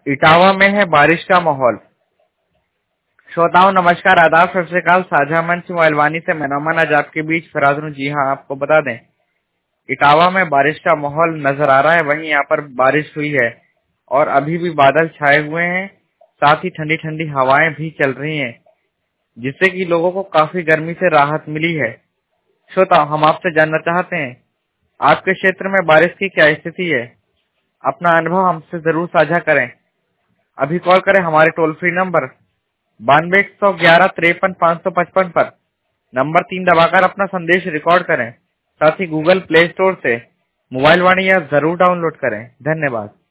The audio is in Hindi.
इटावा में है बारिश का माहौल। श्रोताओं नमस्कार, आदाब, सत श्री अकाल। साझा मंच मोबाइलवानी से मैं नौमान आज आपके बीच फराज हूं। जी हां, आपको बता दें इटावा में बारिश का माहौल नजर आ रहा है। वहीं यहाँ पर बारिश हुई है और अभी भी बादल छाए हुए हैं, साथ ही ठंडी ठंडी हवाएं भी चल रही हैं, जिससे कि लोगों को काफी गर्मी से राहत मिली है। श्रोताओं, हम आपसे जानना चाहते हैं आपके क्षेत्र में बारिश की क्या स्थिति है। अपना अनुभव हमसे जरूर साझा करें। अभी कॉल करें हमारे टोल फ्री नंबर 9211535555 पर। नंबर 3 दबाकर अपना संदेश रिकॉर्ड करें। साथ ही गूगल प्ले स्टोर से मोबाइल वाणी ऐप जरूर डाउनलोड करें। धन्यवाद।